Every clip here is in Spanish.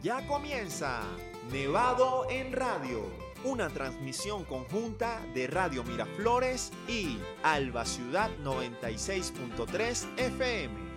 Ya comienza Nevado en Radio, una transmisión conjunta de Radio Miraflores y Alba Ciudad 96.3 FM.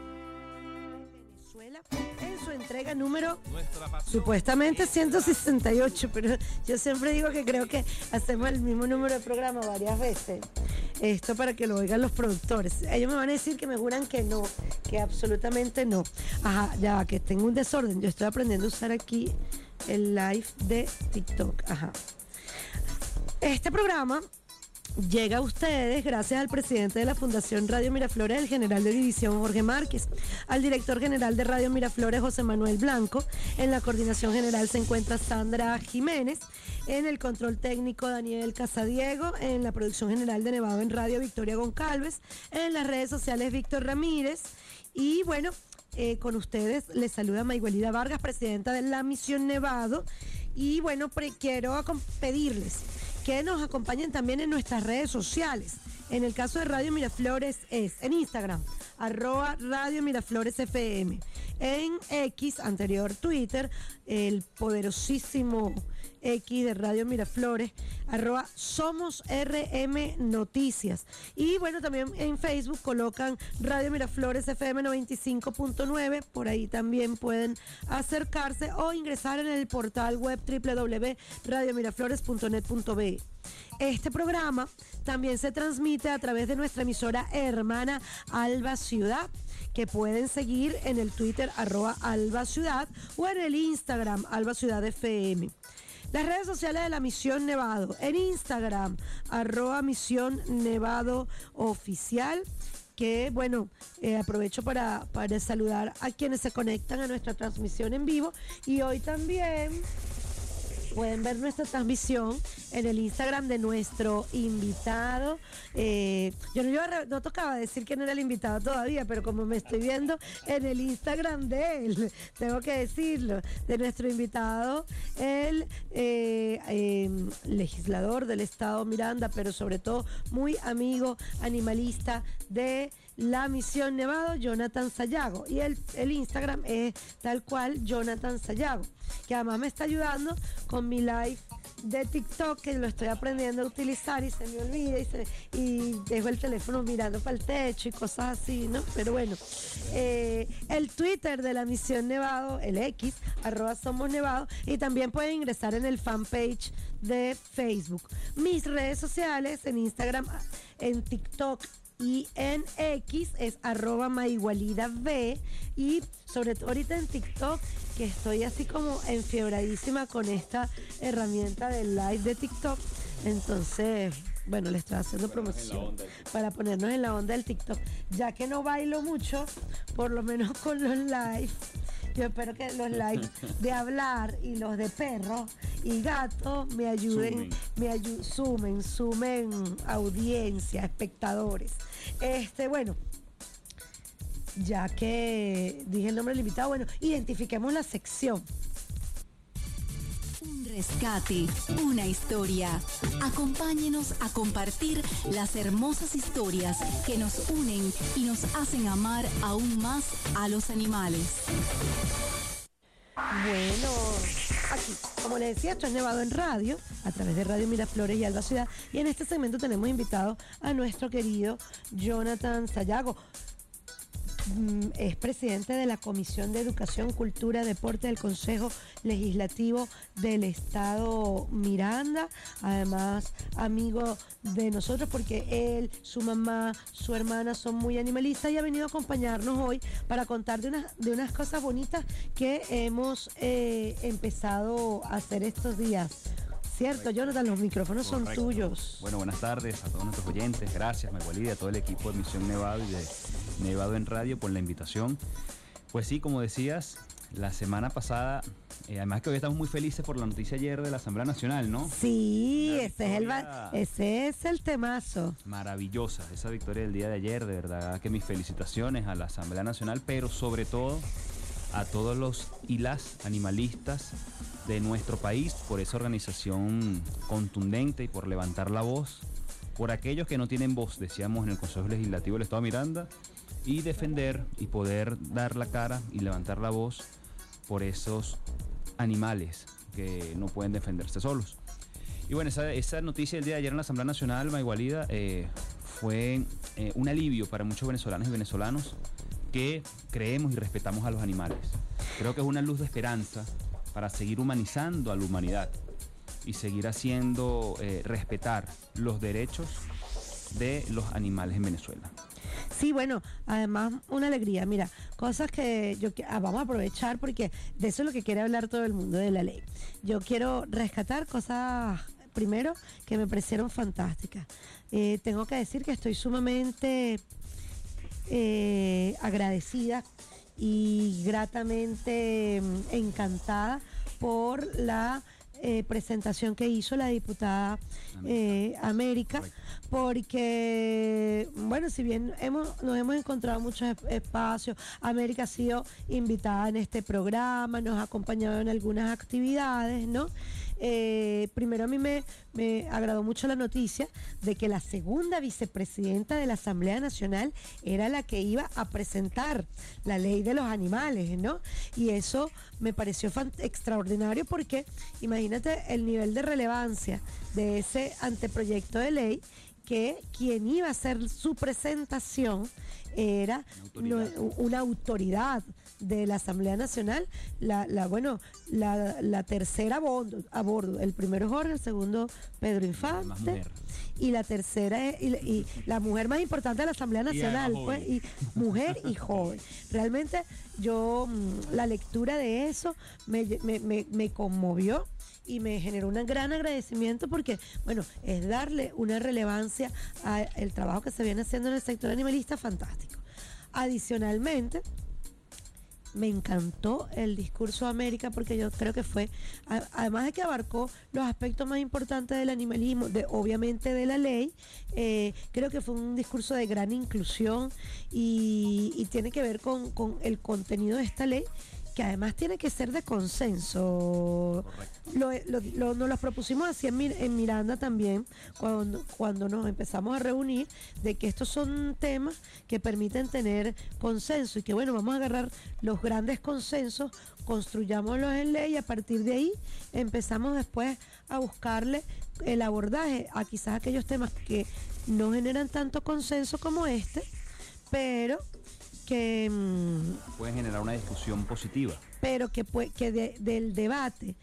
En su entrega número supuestamente 168, pero yo siempre digo que creo que hacemos el mismo número de programa varias veces. Esto para que lo oigan los productores. Ellos me van a decir que me juran que no, que absolutamente no. Ajá, ya que tengo un desorden. Yo estoy aprendiendo a usar aquí el live de TikTok. Ajá. Este programa llega a ustedes gracias al presidente de la Fundación Radio Miraflores, el general de división Jorge Márquez, al director general de Radio Miraflores, José Manuel Blanco. En la coordinación general se encuentra Sandra Jiménez, en el control técnico Daniel Casadiego, en la producción general de Nevado en Radio Victoria Goncalves, en las redes sociales Víctor Ramírez. Y bueno, con ustedes les saluda Mayguelida Vargas, presidenta de la Misión Nevado. Y bueno, quiero pedirles que nos acompañen también en nuestras redes sociales. En el caso de Radio Miraflores es en Instagram, @Radio Miraflores FM. En X, anterior Twitter, el poderosísimo X de Radio Miraflores, @SomosRM Noticias. Y bueno, también en Facebook colocan Radio Miraflores FM 95.9, por ahí también pueden acercarse o ingresar en el portal web www.radiomiraflores.net.be. Este programa también se transmite a través de nuestra emisora hermana Alba Ciudad, que pueden seguir en el Twitter @Alba Ciudad o en el Instagram Alba Ciudad FM. Las redes sociales de la Misión Nevado, en Instagram @Misión Nevado Oficial, que bueno, aprovecho para saludar a quienes se conectan a nuestra transmisión en vivo, y hoy también pueden ver nuestra transmisión en el Instagram de nuestro invitado. Yo no tocaba decir quién era el invitado todavía, pero como me estoy viendo en el Instagram de él, tengo que decirlo, de nuestro invitado, el legislador del estado Miranda, pero sobre todo muy amigo animalista de la Misión Nevado, Jonathan Sayago. Y el Instagram es tal cual, Jonathan Sayago, que además me está ayudando con mi live de TikTok, que lo estoy aprendiendo a utilizar y se me olvida y dejo el teléfono mirando para el techo y cosas así, ¿no? Pero bueno, el Twitter de la Misión Nevado, el X, @SomosNevado, y también pueden ingresar en el fanpage de Facebook. Mis redes sociales en Instagram, en TikTok y en X es @Mayguelidav, y sobre todo ahorita en TikTok, que estoy así como enfiebradísima con esta herramienta del live de TikTok. Entonces, bueno, le estoy haciendo promoción para ponernos en la onda del TikTok. Ya que no bailo mucho, por lo menos con los live. Yo espero que los live de hablar y los de perros y gatos me ayuden, sumen audiencia, espectadores. Bueno, ya que dije el nombre del invitado, bueno, identifiquemos la sección. Un rescate, una historia. Acompáñenos a compartir las hermosas historias que nos unen y nos hacen amar aún más a los animales. Bueno, aquí, como les decía, esto es Nevado en Radio, a través de Radio Miraflores y Alba Ciudad. Y en este segmento tenemos invitado a nuestro querido Jonathan Sayago. Es presidente de la Comisión de Educación, Cultura, Deporte del Consejo Legislativo del Estado Miranda. Además, amigo de nosotros, porque él, su mamá, su hermana son muy animalistas, y ha venido a acompañarnos hoy para contar de unas cosas bonitas que hemos empezado a hacer estos días. Cierto, Jonathan, los micrófonos son tuyos. Bueno, buenas tardes a todos nuestros oyentes. Gracias, Mayguelida, a todo el equipo de Misión Nevado y de Nevado en Radio por la invitación. Pues sí, como decías, la semana pasada, además que hoy estamos muy felices por la noticia ayer de la Asamblea Nacional, ¿no? Sí, ese es el temazo. Maravillosa, esa victoria del día de ayer, de verdad que mis felicitaciones a la Asamblea Nacional, pero sobre todo a todos los y las animalistas de nuestro país, por esa organización contundente y por levantar la voz, por aquellos que no tienen voz, decíamos, en el Consejo Legislativo del Estado Miranda, y defender y poder dar la cara y levantar la voz por esos animales que no pueden defenderse solos. Y bueno, esa noticia del día de ayer en la Asamblea Nacional, Maigualida, fue un alivio para muchos venezolanos y venezolanos que creemos y respetamos a los animales. Creo que es una luz de esperanza para seguir humanizando a la humanidad y seguir haciendo respetar los derechos de los animales en Venezuela. Sí, bueno, además una alegría. Mira, cosas que vamos a aprovechar porque de eso es lo que quiere hablar todo el mundo, de la ley. Yo quiero rescatar cosas, primero, que me parecieron fantásticas. Tengo que decir que estoy sumamente agradecida y gratamente encantada por la presentación que hizo la diputada América, porque, bueno, si bien nos hemos encontrado muchos espacios, América ha sido invitada en este programa, nos ha acompañado en algunas actividades, ¿no? Primero a mí me agradó mucho la noticia de que la segunda vicepresidenta de la Asamblea Nacional era la que iba a presentar la ley de los animales, ¿no? Y eso me pareció extraordinario porque imagínate el nivel de relevancia de ese anteproyecto de ley, que quien iba a hacer su presentación era una autoridad de la Asamblea Nacional, la tercera a bordo. El primero Jorge, el segundo Pedro Infante, y la tercera es y la mujer más importante de la Asamblea Nacional, pues, y mujer y joven. Realmente yo la lectura de eso me conmovió y me generó un gran agradecimiento porque, bueno, es darle una relevancia al trabajo que se viene haciendo en el sector animalista fantástico. Adicionalmente, me encantó el discurso de América porque yo creo que fue, además de que abarcó los aspectos más importantes del animalismo, obviamente de la ley, creo que fue un discurso de gran inclusión y tiene que ver con el contenido de esta ley, que además tiene que ser de consenso. Nos los propusimos así en Miranda también, cuando nos empezamos a reunir, de que estos son temas que permiten tener consenso y que, bueno, vamos a agarrar los grandes consensos, construyámoslos en ley y a partir de ahí empezamos después a buscarle el abordaje a quizás aquellos temas que no generan tanto consenso como este, pero que pueden generar una discusión positiva, pero del debate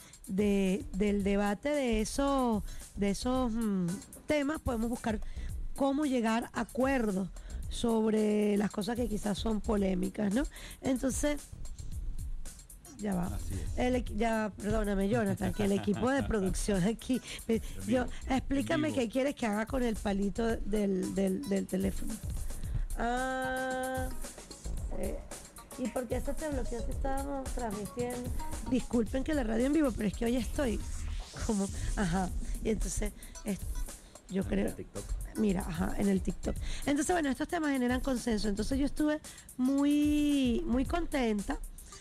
de esos temas podemos buscar cómo llegar a acuerdos sobre las cosas que quizás son polémicas, ¿no? Entonces ya va. Perdóname, Jonathan, que el equipo de producción aquí, explícame qué quieres que haga con el palito del teléfono. ¿Y por qué eso te bloqueó si estábamos transmitiendo? Disculpen que la radio en vivo, pero es que hoy estoy como, y entonces yo creo, mira, en el TikTok. Entonces, bueno, estos temas generan consenso. Entonces yo estuve muy, muy contenta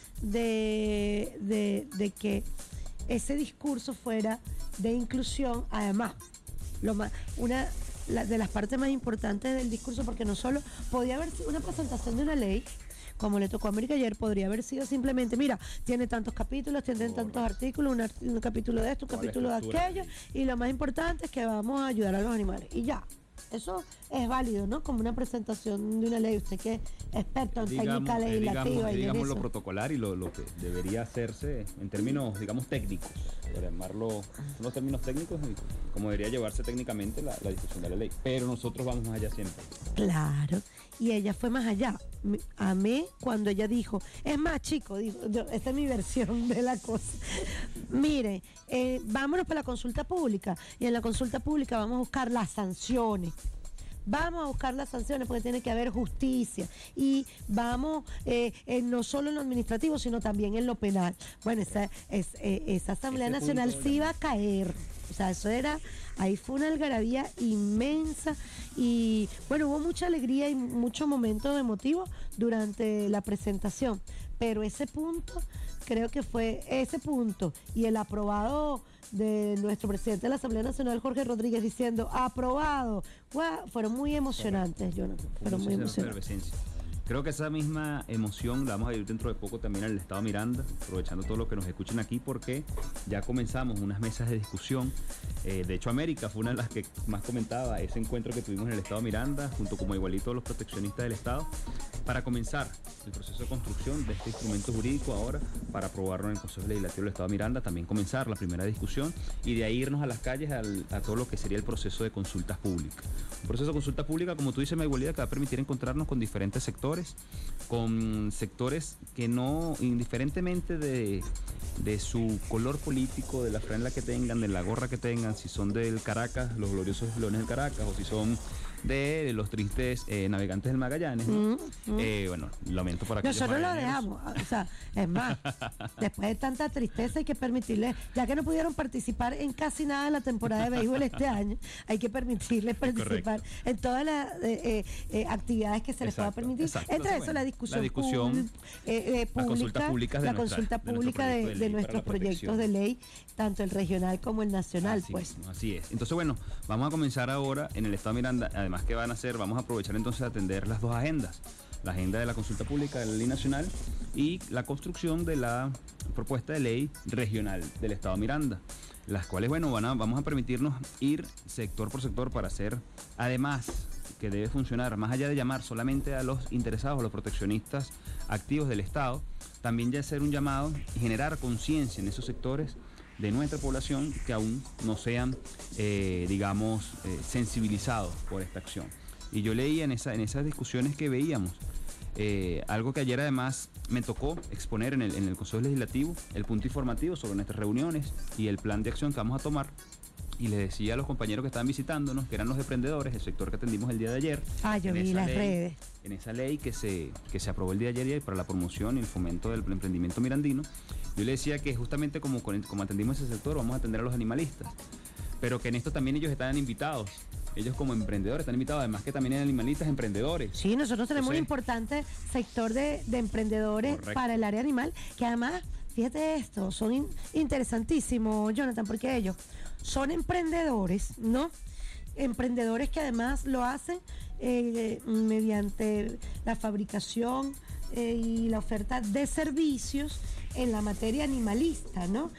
de que ese discurso fuera de inclusión. Además, de las partes más importantes del discurso, porque no solo podía haber sido una presentación de una ley, como le tocó a América ayer, podría haber sido simplemente, mira, tiene tantos capítulos, tiene tantos artículos, un capítulo de esto, un capítulo de aquello, y lo más importante es que vamos a ayudar a los animales. Y ya, eso es válido, ¿no? Como una presentación de una ley. Usted que es experto en técnica legislativa. Digamos lo protocolar y lo que debería hacerse en términos, digamos, técnicos, para llamarlo, son los términos técnicos, como debería llevarse técnicamente la discusión de la ley. Pero nosotros vamos más allá siempre. Claro, y ella fue más allá. Amé cuando ella dijo, es más, chicos, esta es mi versión de la cosa. Mire, vámonos para la consulta pública, y en la consulta pública vamos a buscar las sanciones. Vamos a buscar las sanciones porque tiene que haber justicia y vamos no solo en lo administrativo sino también en lo penal. Bueno, esa Asamblea Nacional sí iba a caer. O sea, ahí fue una algarabía inmensa y bueno, hubo mucha alegría y mucho momento emotivo durante la presentación, pero ese punto, creo que fue ese punto y el aprobado de nuestro presidente de la Asamblea Nacional, Jorge Rodríguez, diciendo aprobado, fueron muy emocionantes, Jonathan, fueron muy emocionantes. Creo que esa misma emoción la vamos a vivir dentro de poco también en el estado Miranda, aprovechando todo lo que nos escuchen aquí, porque ya comenzamos unas mesas de discusión. De hecho, América fue una de las que más comentaba ese encuentro que tuvimos en el estado Miranda, junto como igualito los proteccionistas del estado, para comenzar el proceso de construcción de este instrumento jurídico ahora, para aprobarlo en el Consejo Legislativo del estado Miranda, también comenzar la primera discusión y de ahí irnos a las calles a todo lo que sería el proceso de consultas públicas. Un proceso de consulta pública, como tú dices, Mayhuelida, que va a permitir encontrarnos con diferentes sectores, con sectores que no, indiferentemente de su color político, de la franela que tengan, de la gorra que tengan, si son del Caracas, los gloriosos Leones del Caracas, o si son de los tristes navegantes del Magallanes, ¿no? Bueno, lamento por aquellos nosotros lo magallaneros. dejamos, o sea, es más, después de tanta tristeza hay que permitirles, ya que no pudieron participar en casi nada de la temporada de béisbol este año, hay que permitirles participar en todas las actividades que se les pueda permitir. Exacto. Entre Entonces, eso, la discusión pública, la consulta pública de nuestros proyectos de ley, tanto el regional como el nacional, Así es. Entonces, bueno, vamos a comenzar ahora en el estado Miranda. Además, ¿qué van a hacer? Vamos a aprovechar entonces a atender las dos agendas. La agenda de la consulta pública de la ley nacional y la construcción de la propuesta de ley regional del estado Miranda, las cuales, bueno, vamos a permitirnos ir sector por sector para hacer, además, que debe funcionar, más allá de llamar solamente a los interesados, a los proteccionistas activos del estado, también ya hacer un llamado y generar conciencia en esos sectores de nuestra población que aún no sean, sensibilizados por esta acción. Y yo leía en esas discusiones que veíamos, algo que ayer además me tocó exponer en el Consejo Legislativo, el punto informativo sobre nuestras reuniones y el plan de acción que vamos a tomar. Y les decía a los compañeros que estaban visitándonos, que eran los emprendedores, el sector que atendimos el día de ayer. Yo vi las redes. En esa ley que se aprobó el día de ayer para la promoción y el fomento del emprendimiento mirandino, yo les decía que justamente como atendimos ese sector, vamos a atender a los animalistas. Pero que en esto también ellos estaban invitados. Ellos como emprendedores están invitados, además que también hay animalistas emprendedores. Sí, nosotros tenemos un importante sector de emprendedores. Correcto. Para el área animal, que además, fíjate esto, son interesantísimos, Jonathan, porque ellos son emprendedores, ¿no? Emprendedores que además lo hacen mediante la fabricación y la oferta de servicios en la materia animalista, ¿no?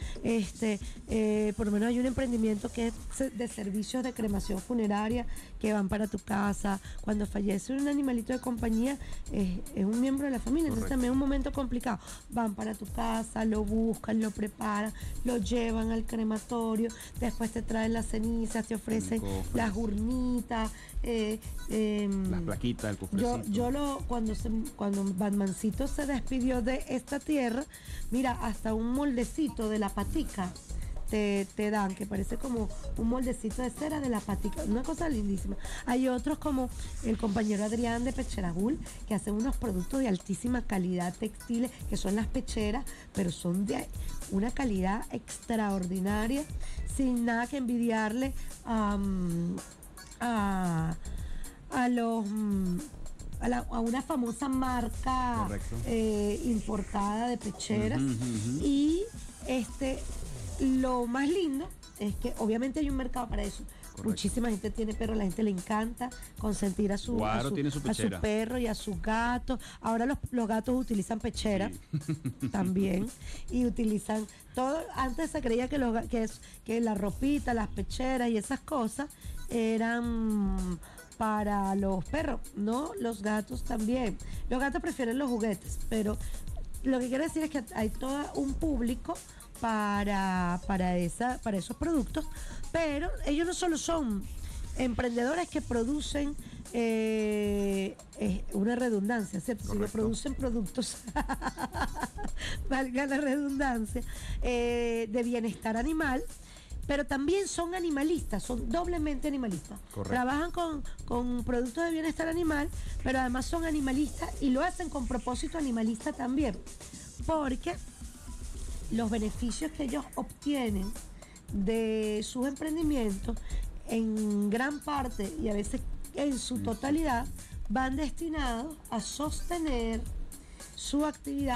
Por lo menos hay un emprendimiento que es de servicios de cremación funeraria que van para tu casa. Cuando fallece un animalito de compañía, es un miembro de la familia. Correcto. Entonces también es un momento complicado. Van para tu casa, lo buscan, lo preparan, lo llevan al crematorio, después te traen las cenizas, te ofrecen las urnitas, las plaquitas, el cofrecito. Cuando Batmancito se despidió de esta tierra, mira, hasta un moldecito de la patica te dan, que parece como un moldecito de cera de la patica, una cosa lindísima. Hay otros como el compañero Adrián de Pecheragul, que hacen unos productos de altísima calidad textiles, que son las pecheras, pero son de una calidad extraordinaria, sin nada que envidiarle a una famosa marca importada de pecheras. Y lo más lindo es que obviamente hay un mercado para eso. Correcto. Muchísima gente tiene perro, a la gente le encanta consentir a su perro y a sus gatos. Ahora los gatos utilizan pechera, sí. También, y utilizan todo. Antes se creía que la ropita, las pecheras y esas cosas eran para los perros, no, los gatos también. Los gatos prefieren los juguetes, pero lo que quiero decir es que hay todo un público para esos productos, pero ellos no solo son emprendedores que producen una redundancia, ¿cierto? Sino producen productos, valga la redundancia, de bienestar animal, pero también son animalistas, son doblemente animalistas. Correcto. Trabajan con productos de bienestar animal, pero además son animalistas y lo hacen con propósito animalista también, porque los beneficios que ellos obtienen de sus emprendimientos, en gran parte y a veces en su totalidad, van destinados a sostener su actividad,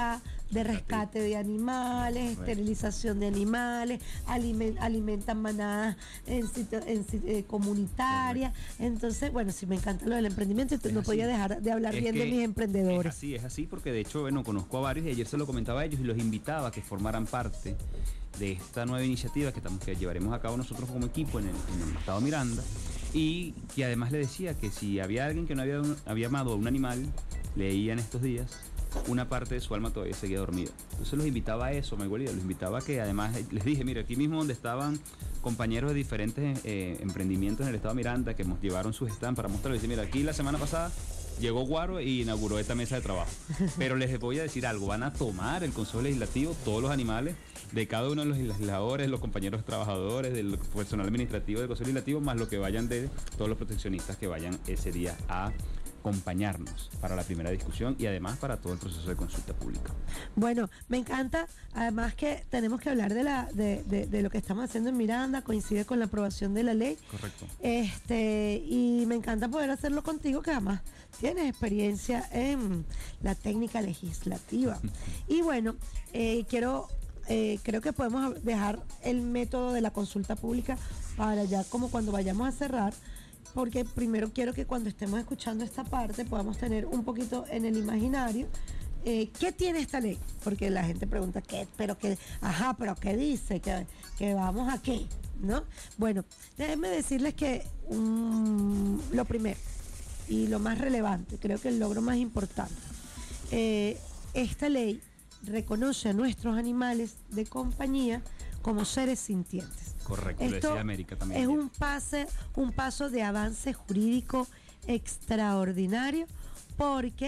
de rescate de animales, esterilización de animales, alimentan manadas comunitarias. Entonces, bueno, sí me encanta lo del emprendimiento y no podía dejar de hablar bien de mis emprendedores. Es así, porque de hecho, bueno, conozco a varios y ayer se lo comentaba a ellos y los invitaba a que formaran parte de esta nueva iniciativa que llevaremos a cabo nosotros como equipo en el estado Miranda, y que además le decía que si había alguien que no había amado a un animal, leía en estos días, una parte de su alma todavía seguía dormida. Entonces los invitaba a eso, los invitaba a que además, les dije, mira, aquí mismo donde estaban compañeros de diferentes emprendimientos en el estado Miranda que nos llevaron sus stands para mostrarles, dice, mira, aquí la semana pasada llegó Guaro y inauguró esta mesa de trabajo. Pero les voy a decir algo, van a tomar el Consejo Legislativo todos los animales de cada uno de los legisladores, los compañeros trabajadores, del personal administrativo del Consejo Legislativo, más lo que vayan de todos los proteccionistas que vayan ese día a acompañarnos para la primera discusión y además para todo el proceso de consulta pública. Bueno, me encanta, además que tenemos que hablar de lo que estamos haciendo en Miranda, coincide con la aprobación de la ley. Correcto. Y me encanta poder hacerlo contigo, que además tienes experiencia en la técnica legislativa. Y bueno, creo que podemos dejar el método de la consulta pública para ya como cuando vayamos a cerrar, porque primero quiero que cuando estemos escuchando esta parte podamos tener un poquito en el imaginario qué tiene esta ley, porque la gente pregunta pero qué dice, que vamos a qué, ¿no? Bueno, déjenme decirles que lo primero y lo más relevante, creo que el logro más importante, esta ley reconoce a nuestros animales de compañía como seres sintientes. Correcto, lo decía América también. Es un paso de avance jurídico extraordinario, porque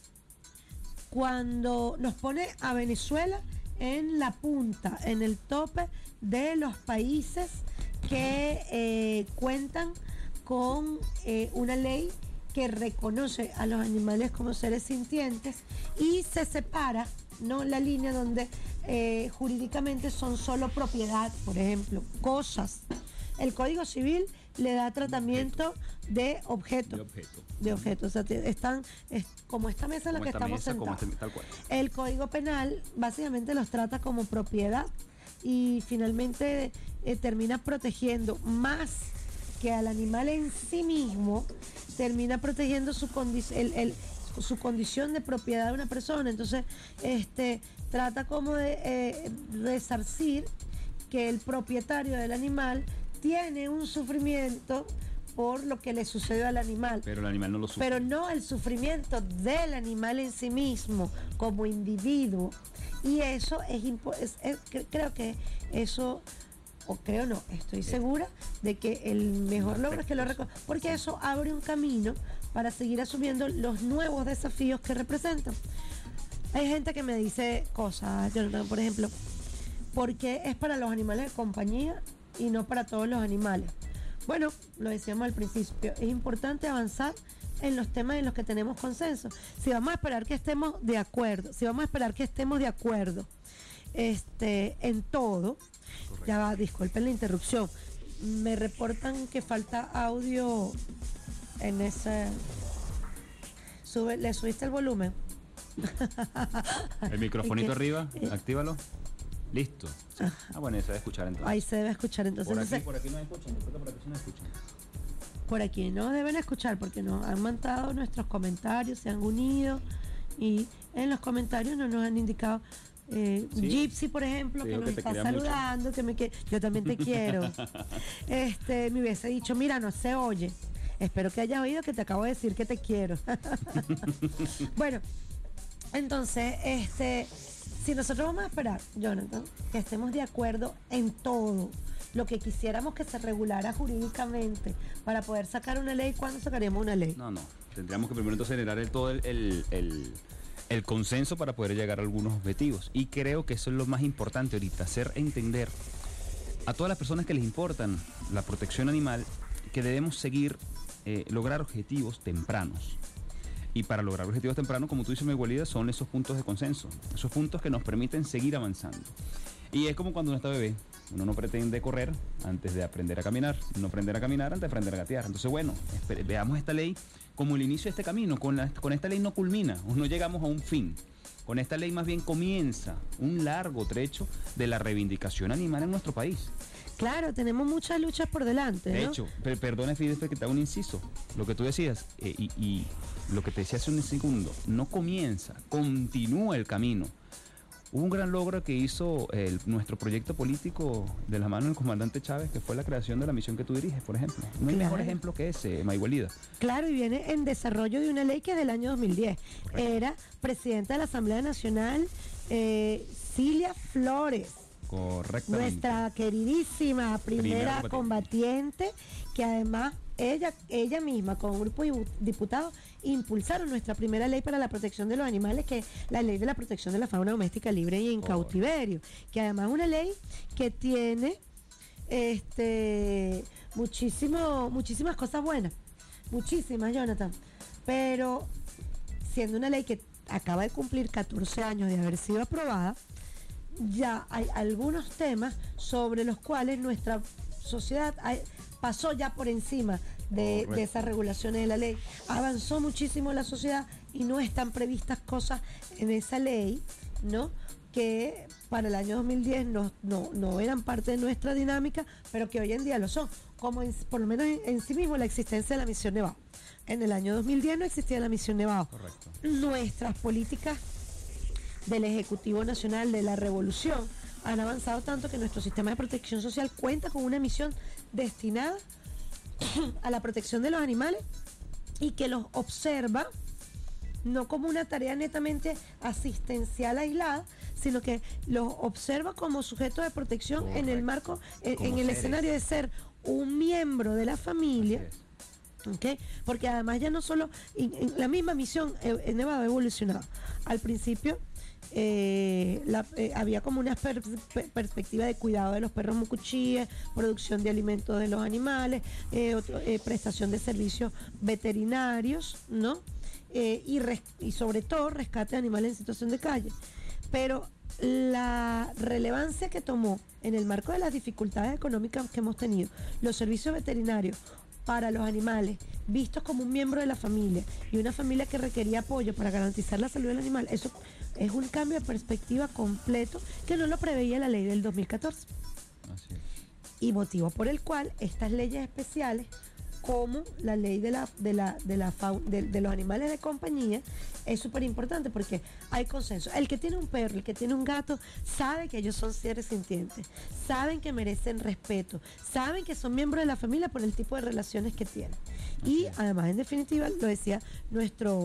cuando nos pone a Venezuela en la punta, en el tope de los países que cuentan con una ley que reconoce a los animales como seres sintientes, y se separa, ¿no?, la línea donde jurídicamente son solo propiedad, por ejemplo, cosas. El Código Civil le da tratamiento de objeto. O sea, como esta mesa en la que estamos sentados. Tal cual. El Código Penal básicamente los trata como propiedad y finalmente termina protegiendo más que al animal en sí mismo, termina protegiendo su condición de propiedad de una persona. Entonces, trata como de resarcir que el propietario del animal tiene un sufrimiento por lo que le sucedió al animal. Pero el animal no lo sufre. Pero no el sufrimiento del animal en sí mismo, como individuo. Y eso creo que eso, o creo no, estoy segura de que el mejor logro es que lo reconozca, porque eso abre un camino para seguir asumiendo los nuevos desafíos que representan. Hay gente que me dice cosas, Jonathan, por ejemplo, ¿por qué es para los animales de compañía y no para todos los animales? Bueno, lo decíamos al principio, es importante avanzar en los temas en los que tenemos consenso. Si vamos a esperar que estemos de acuerdo, en todo. Correcto. Ya va, disculpen la interrupción. Me reportan que falta audio en ese. ¿Le subiste el volumen? El microfonito arriba, actívalo. Listo. Sí. Bueno, se debe escuchar entonces. Ahí se debe escuchar entonces. Por aquí no escuchan, por aquí no escuchan. Por aquí no deben escuchar porque nos han mandado nuestros comentarios, se han unido y en los comentarios no nos han indicado. Sí. Gypsy, por ejemplo, que nos está saludando, mucho. Yo también te quiero. Me hubiese dicho, mira, no se oye. Espero que hayas oído que te acabo de decir que te quiero. Bueno, entonces, si nosotros vamos a esperar, Jonathan, que estemos de acuerdo en todo lo que quisiéramos que se regulara jurídicamente para poder sacar una ley, ¿cuándo sacaríamos una ley? No. Tendríamos que primero entonces generar todo el consenso para poder llegar a algunos objetivos. Y creo que eso es lo más importante ahorita, hacer entender a todas las personas que les importan la protección animal que debemos seguir, lograr objetivos tempranos. Y para lograr objetivos tempranos, como tú dices, mi Gualida, son esos puntos de consenso, esos puntos que nos permiten seguir avanzando. Y es como cuando uno está bebé. Uno no pretende correr antes de aprender a caminar, no aprender a caminar antes de aprender a gatear. Entonces, bueno, veamos esta ley como el inicio de este camino. Con esta ley no culmina, no llegamos a un fin. Con esta ley más bien comienza un largo trecho de la reivindicación animal en nuestro país. Claro, tenemos muchas luchas por delante, ¿no? De hecho, perdona, Fidel, que te hago un inciso. Lo que tú decías, y lo que te decía hace un segundo, no comienza, continúa el camino. Hubo un gran logro que hizo nuestro proyecto político de la mano del comandante Chávez, que fue la creación de la misión que tú diriges, por ejemplo. No hay mejor ejemplo que ese, Mayhuelida. Claro, y viene en desarrollo de una ley que es del año 2010. Correcto. Era presidenta de la Asamblea Nacional, Cilia Flores. Correctamente. Nuestra queridísima primera combatiente, que además ella misma con un grupo de diputados impulsaron nuestra primera ley para la protección de los animales, que es la ley de la protección de la fauna doméstica libre y en cautiverio, que además es una ley que tiene muchísimas cosas buenas, muchísimas, Jonathan, pero siendo una ley que acaba de cumplir 14 años de haber sido aprobada, ya hay algunos temas sobre los cuales nuestra sociedad pasó ya por encima de esas regulaciones de la ley. Avanzó muchísimo la sociedad y no están previstas cosas en esa ley, ¿no?, que para el año 2010 no eran parte de nuestra dinámica, pero que hoy en día lo son, como por lo menos en sí mismo la existencia de la Misión Nevado. En el año 2010 no existía la Misión Nevado. Correcto. Nuestras políticas del Ejecutivo Nacional de la Revolución han avanzado tanto que nuestro sistema de protección social cuenta con una misión destinada a la protección de los animales y que los observa no como una tarea netamente asistencial aislada, sino que los observa como sujetos de protección. Correcto. En el marco, en el escenario de ser un miembro de la familia. Okay. Porque además ya no solo la misma misión en Nevado ha evolucionado. Al principio había como una perspectiva de cuidado de los perros mucuchíes, producción de alimentos de los animales, prestación de servicios veterinarios, ¿no? Y sobre todo rescate de animales en situación de calle. Pero la relevancia que tomó en el marco de las dificultades económicas que hemos tenido los servicios veterinarios para los animales, vistos como un miembro de la familia y una familia que requería apoyo para garantizar la salud del animal, eso es un cambio de perspectiva completo que no lo preveía la ley del 2014. Así es. Y motivo por el cual estas leyes especiales, como la ley de los animales de compañía, es súper importante porque hay consenso. El que tiene un perro, el que tiene un gato, sabe que ellos son seres sintientes, saben que merecen respeto, saben que son miembros de la familia por el tipo de relaciones que tienen. Y además, en definitiva, lo decía nuestro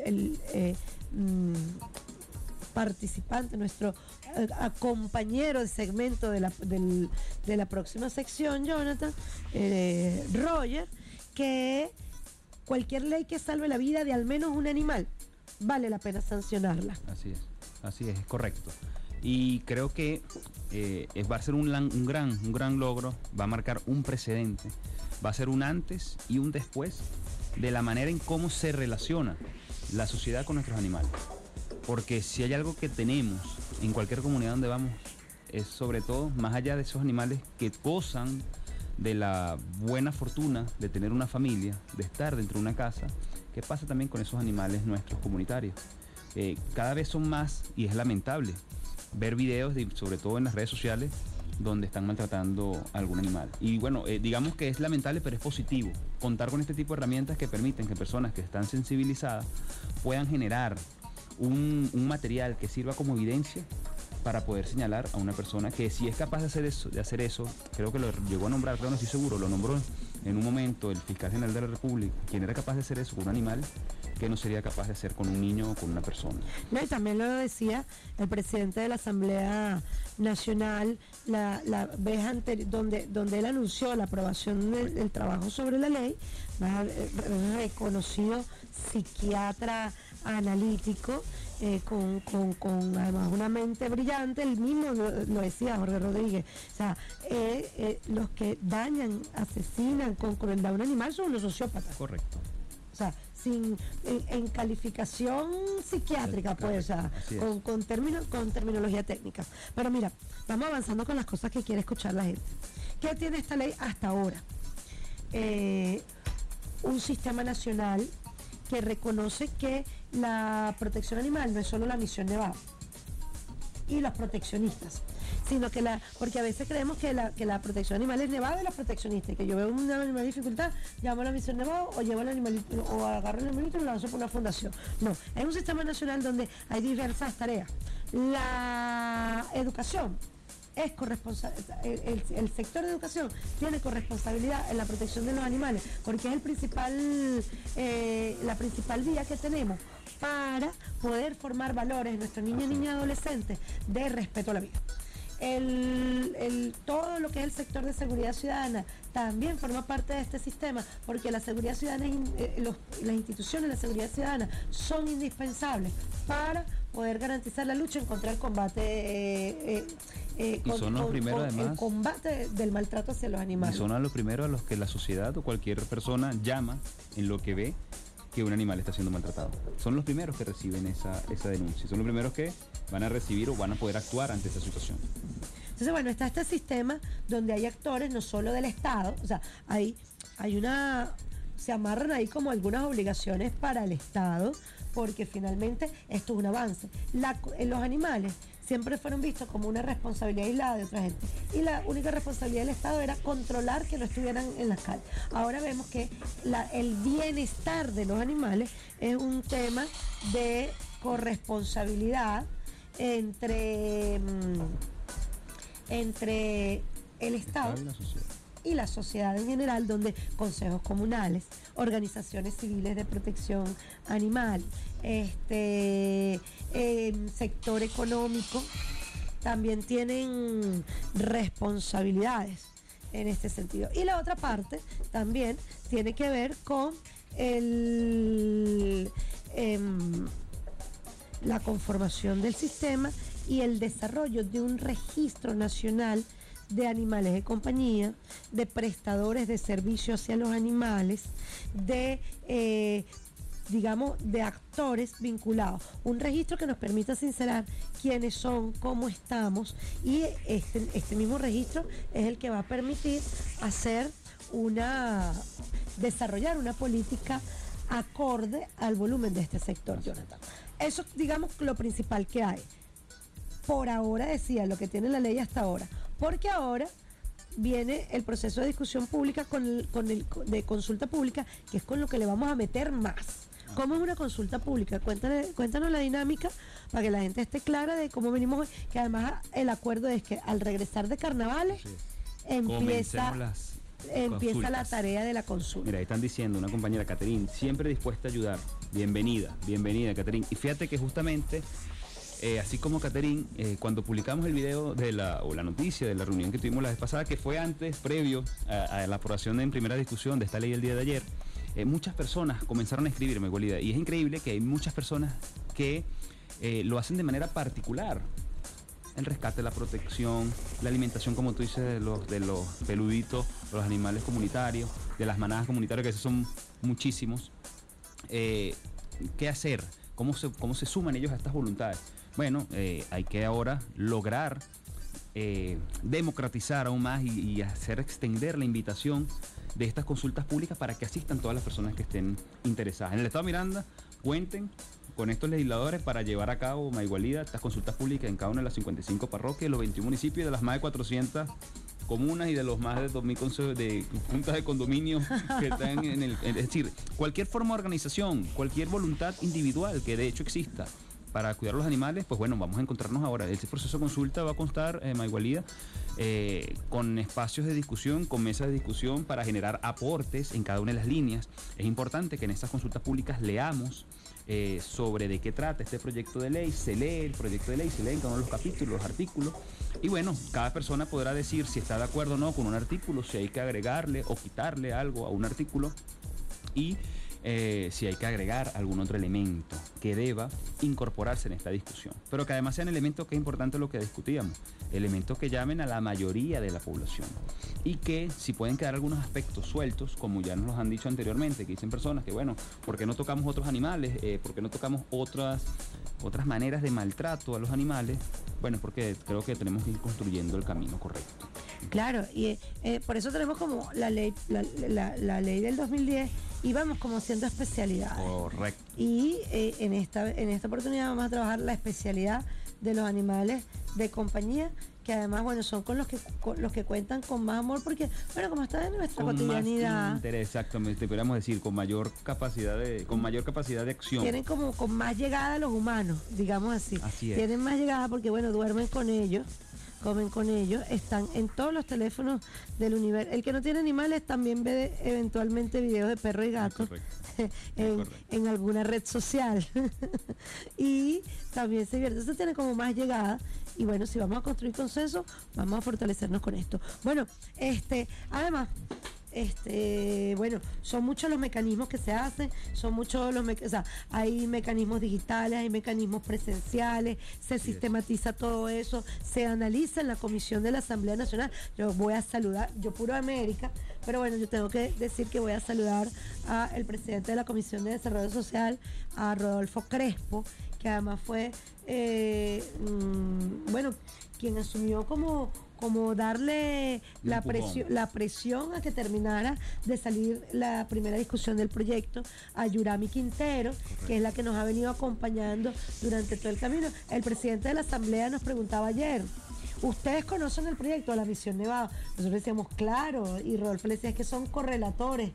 participante, nuestro compañero de segmento de la próxima sección, Jonathan, Roger, que cualquier ley que salve la vida de al menos un animal vale la pena sancionarla. Así es correcto. Y creo que va a ser un gran logro, va a marcar un precedente, va a ser un antes y un después de la manera en cómo se relaciona la sociedad con nuestros animales. Porque si hay algo que tenemos en cualquier comunidad donde vamos, es sobre todo, más allá de esos animales que gozan de la buena fortuna de tener una familia, de estar dentro de una casa, ¿qué pasa también con esos animales nuestros comunitarios? Cada vez son más, y es lamentable, ver videos, sobre todo en las redes sociales, donde están maltratando a algún animal. Y bueno, digamos que es lamentable, pero es positivo contar con este tipo de herramientas que permiten que personas que están sensibilizadas puedan generar un material que sirva como evidencia para poder señalar a una persona que si es capaz de hacer eso, creo que lo llegó a nombrar, creo, no estoy seguro, lo nombró en un momento el fiscal general de la República, quien era capaz de hacer eso con un animal, que no sería capaz de hacer con un niño o con una persona. No, y también lo decía el presidente de la Asamblea Nacional la vez anterior, donde él anunció la aprobación del trabajo sobre la ley, reconocido psiquiatra analítico, con además una mente brillante. El mismo lo decía Jorge Rodríguez, o sea, los que dañan, asesinan con crueldad a un animal son los sociópatas. Correcto. o sea, en calificación psiquiátrica, pues, o sea, con terminología técnica. Pero mira, vamos avanzando con las cosas que quiere escuchar la gente. ¿Qué tiene esta ley hasta ahora? Un sistema nacional que reconoce que la protección animal no es solo la misión Nevado y los proteccionistas, sino que porque a veces creemos que la protección animal es Nevado y los proteccionistas, y que yo veo un animal de dificultad, llamo a la misión Nevado o llevo al animalito o agarro el animalito y lo lanzo por una fundación. No, es un sistema nacional donde hay diversas tareas. La educación es el sector de educación tiene corresponsabilidad en la protección de los animales, porque es la principal vía que tenemos para poder formar valores en nuestros niños, niñas y adolescentes de respeto a la vida. Todo lo que es el sector de seguridad ciudadana también forma parte de este sistema, porque la seguridad ciudadana, las instituciones de la seguridad ciudadana son indispensables para poder garantizar la lucha en contra el combate el combate del maltrato hacia los animales. Y son a los primeros a los que la sociedad o cualquier persona llama en lo que ve que un animal está siendo maltratado. Son los primeros que reciben esa denuncia, son los primeros que van a recibir o van a poder actuar ante esa situación. Entonces, bueno, está este sistema donde hay actores no solo del Estado, o sea, se amarran ahí como algunas obligaciones para el Estado, porque finalmente esto es un avance. Los animales siempre fueron vistos como una responsabilidad aislada de otra gente, y la única responsabilidad del Estado era controlar que no estuvieran en las calles. Ahora vemos que el bienestar de los animales es un tema de corresponsabilidad entre el Estado y la sociedad en general, donde consejos comunales, organizaciones civiles de protección animal, sector económico, también tienen responsabilidades en este sentido. Y la otra parte también tiene que ver con la conformación del sistema y el desarrollo de un registro nacional de animales de compañía, de prestadores de servicios hacia los animales, de actores vinculados. Un registro que nos permita sincerar quiénes son, cómo estamos, y este mismo registro es el que va a permitir desarrollar una política acorde al volumen de este sector, Jonathan. Eso es, digamos, lo principal que hay. Por ahora, decía, lo que tiene la ley hasta ahora. Porque ahora viene el proceso de discusión pública de consulta pública, que es con lo que le vamos a meter más. ¿Cómo es una consulta pública? Cuéntanos la dinámica para que la gente esté clara de cómo venimos hoy, que además el acuerdo es que al regresar de carnavales empieza la tarea de la consulta. Mira, ahí están diciendo una compañera, Caterín, siempre dispuesta a ayudar. Bienvenida, Caterín. Y fíjate que justamente así como Caterín, cuando publicamos el video o la noticia de la reunión que tuvimos la vez pasada, que fue previo a la aprobación en primera discusión de esta ley el día de ayer, muchas personas comenzaron a escribirme, Gualida, y es increíble que hay muchas personas que lo hacen de manera particular. El rescate, la protección, la alimentación, como tú dices, de los peluditos, de los animales comunitarios, de las manadas comunitarias, que esos son muchísimos. ¿Qué hacer? ¿Cómo se suman ellos a estas voluntades? Bueno, hay que ahora lograr democratizar aún más y hacer extender la invitación de estas consultas públicas para que asistan todas las personas que estén interesadas. En el Estado de Miranda, cuenten con estos legisladores para llevar a cabo, Maigualida, estas consultas públicas en cada una de las 55 parroquias, los 21 municipios, de las más de 400 comunas y de los más de 2.000 consejos de juntas de condominio que están es decir, cualquier forma de organización, cualquier voluntad individual que de hecho exista para cuidar a los animales, pues bueno, vamos a encontrarnos ahora. Este proceso de consulta va a constar, Maigualida, con espacios de discusión, con mesas de discusión para generar aportes en cada una de las líneas. Es importante que en estas consultas públicas leamos sobre de qué trata este proyecto de ley, se lee el proyecto de ley, se leen cada uno de los capítulos, los artículos, y bueno, cada persona podrá decir si está de acuerdo o no con un artículo, si hay que agregarle o quitarle algo a un artículo, y si hay que agregar algún otro elemento que deba incorporarse en esta discusión, pero que además sean elementos que es importante lo que discutíamos, elementos que llamen a la mayoría de la población y que si pueden quedar algunos aspectos sueltos, como ya nos los han dicho anteriormente, que dicen personas que bueno, ¿por qué no tocamos otros animales? ¿Por qué no tocamos otras maneras de maltrato a los animales? Bueno, porque creo que tenemos que ir construyendo el camino correcto. Claro, y por eso tenemos como la ley del 2010 y vamos como haciendo especialidades. Correcto. Y en esta oportunidad vamos a trabajar la especialidad de los animales de compañía, que además, bueno, son con los que cuentan con más amor, porque, bueno, como está en nuestra cotidianidad. Más interés, exactamente, podríamos decir, con mayor capacidad de acción. Tienen como con más llegada a los humanos, digamos así. Así es. Tienen más llegada porque, bueno, duermen con ellos, comen con ellos, están en todos los teléfonos del universo. El que no tiene animales también ve eventualmente videos de perro y gato en alguna red social. Y también se divierte. Eso tiene como más llegada. Y bueno, si vamos a construir consenso, vamos a fortalecernos con esto. Bueno, además, bueno, son muchos los mecanismos que se hacen, son muchos hay mecanismos digitales, hay mecanismos presenciales, se sistematiza todo eso, se analiza en la comisión de la Asamblea Nacional. Yo voy a saludar, yo puro América, pero bueno, yo tengo que decir que voy a saludar al presidente de la Comisión de Desarrollo Social, a Rodolfo Crespo, que además fue, bueno, quien asumió como darle la presión a que terminara de salir la primera discusión del proyecto a Yurami Quintero. Correcto. Que es la que nos ha venido acompañando durante todo el camino. El presidente de la Asamblea nos preguntaba ayer: ¿ustedes conocen el proyecto de la Misión Nevado? Nosotros decíamos, claro, y Rodolfo le decía, es que son correlatores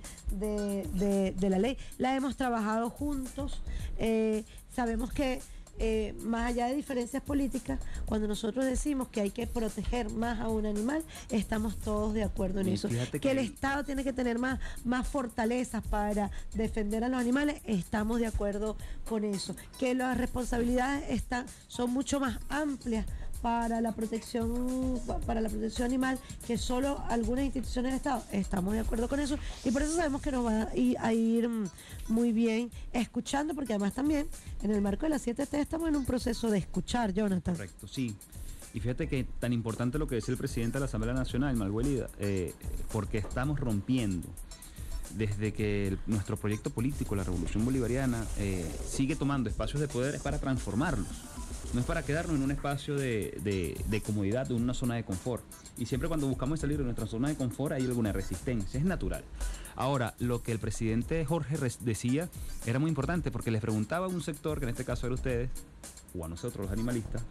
de la ley. La hemos trabajado juntos, sabemos que más allá de diferencias políticas, cuando nosotros decimos que hay que proteger más a un animal, estamos todos de acuerdo en eso. Que el Estado tiene que tener más fortalezas para defender a los animales, estamos de acuerdo con eso. Que las responsabilidades son mucho más amplias para la protección animal que solo algunas instituciones del Estado. Estamos de acuerdo con eso y por eso sabemos que nos va a ir muy bien escuchando, porque además también en el marco de las 7T estamos en un proceso de escuchar, Jonathan. Correcto, sí. Y fíjate que tan importante lo que decía el presidente de la Asamblea Nacional, Malhuelida, porque estamos rompiendo desde que nuestro proyecto político, la Revolución Bolivariana, sigue tomando espacios de poder, es para transformarlos. No es para quedarnos en un espacio de comodidad, de una zona de confort. Y siempre cuando buscamos salir de nuestra zona de confort hay alguna resistencia, es natural. Ahora, lo que el presidente Jorge decía era muy importante, porque les preguntaba a un sector, que en este caso era ustedes, o a nosotros los animalistas,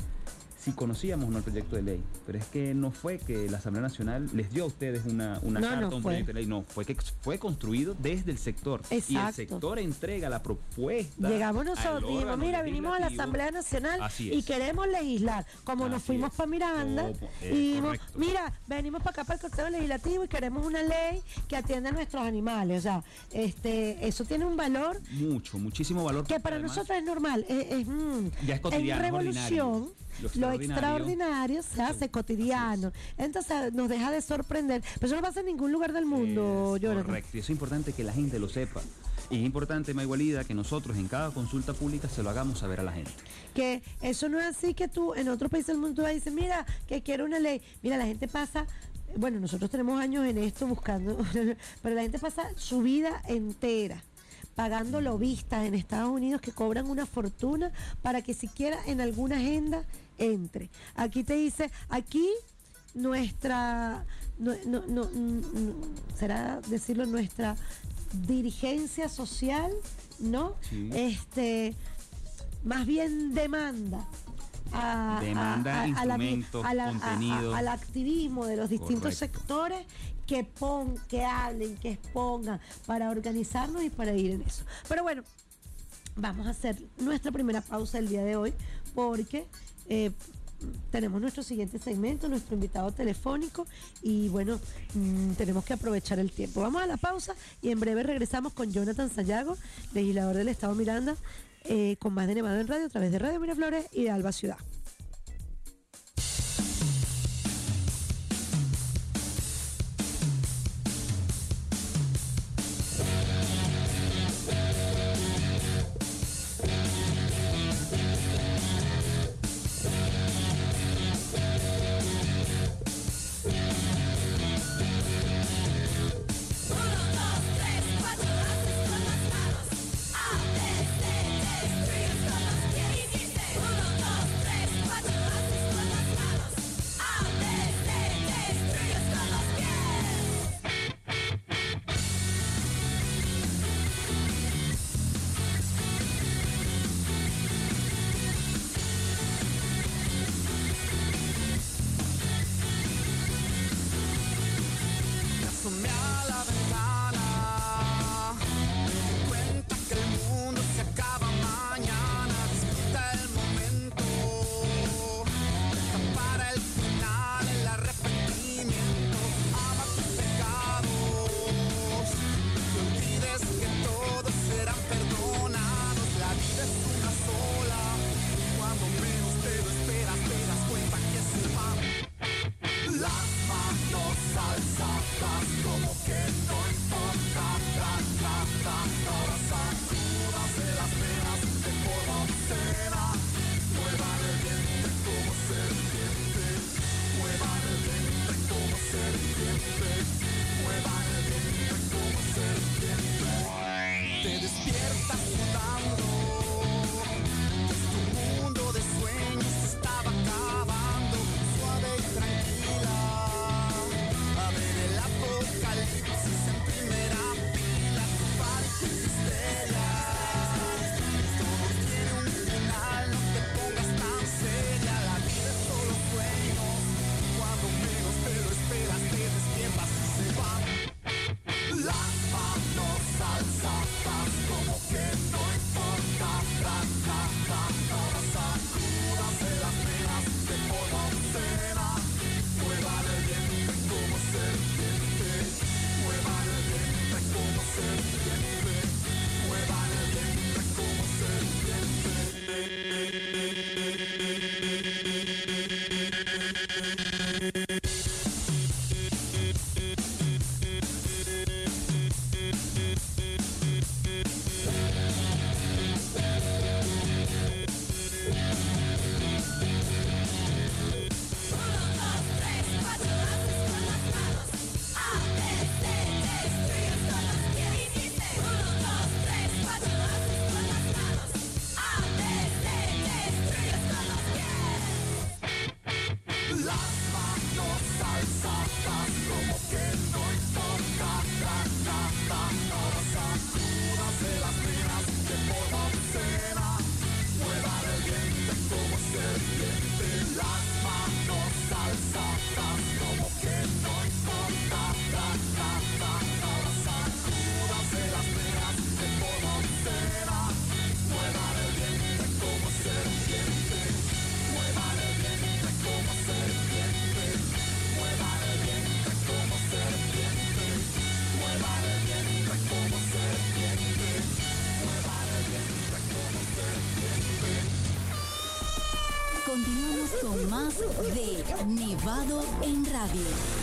si conocíamos o no el proyecto de ley. Pero es que no fue que la Asamblea Nacional les dio a ustedes una carta, un proyecto de ley. No, fue que fue construido desde el sector. Exacto. Y el sector entrega la propuesta. Llegamos nosotros y dijimos, mira, vinimos a la Asamblea Nacional y queremos legislar. Como nos fuimos para Miranda y dijimos, mira, venimos para acá para el Consejo Legislativo y queremos una ley que atienda a nuestros animales. O sea, eso tiene un valor. Muchísimo valor. Que para además, nosotros es normal. Ya es cotidiano, en revolución. Lo extraordinario se hace cotidiano. Entonces nos deja de sorprender. Pero eso no pasa en ningún lugar del mundo, Jonathan. Correcto. Y eso es importante que la gente lo sepa. Y es importante, Malhuelida, que nosotros en cada consulta pública se lo hagamos saber a la gente. Que eso no es así que tú en otro país del mundo dices, mira, que quiero una ley. Mira, la gente pasa... Bueno, nosotros tenemos años en esto buscando, pero la gente pasa su vida entera pagando lobistas en Estados Unidos que cobran una fortuna para que siquiera en alguna agenda entre. Aquí te dice, aquí nuestra, será decirlo, nuestra dirigencia social, ¿no? Sí. Más bien demanda instrumentos, contenidos, al activismo de los distintos sectores que hablen, que expongan para organizarnos y para ir en eso. Pero bueno, vamos a hacer nuestra primera pausa el día de hoy porque tenemos nuestro siguiente segmento, nuestro invitado telefónico y bueno, tenemos que aprovechar el tiempo. Vamos a la pausa y en breve regresamos con Jonathan Sayago, legislador del Estado Miranda, con más de Nevado en Radio a través de Radio Miraflores y de Alba Ciudad. Continuamos con más de Nevado en Radio.